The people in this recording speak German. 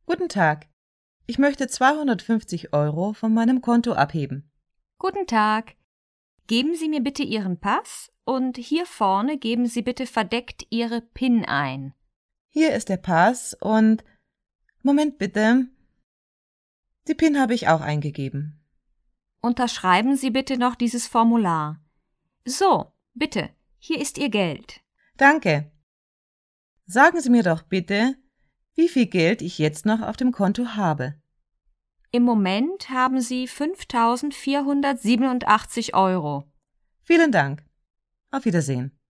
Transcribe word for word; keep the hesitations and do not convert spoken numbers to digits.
Guten Tag. Ich möchte zweihundertfünfzig Euro von meinem Konto abheben. Guten Tag. Geben Sie mir bitte Ihren Pass und hier vorne geben Sie bitte verdeckt Ihre PIN ein. Hier ist der Pass und... Moment bitte. Die PIN habe ich auch eingegeben. Unterschreiben Sie bitte noch dieses Formular. So, bitte, hier ist Ihr Geld. Danke. Sagen Sie mir doch bitte, wie viel Geld ich jetzt noch auf dem Konto habe. Im Moment haben Sie fünftausendvierhundertsiebenundachtzig Euro. Vielen Dank. Auf Wiedersehen.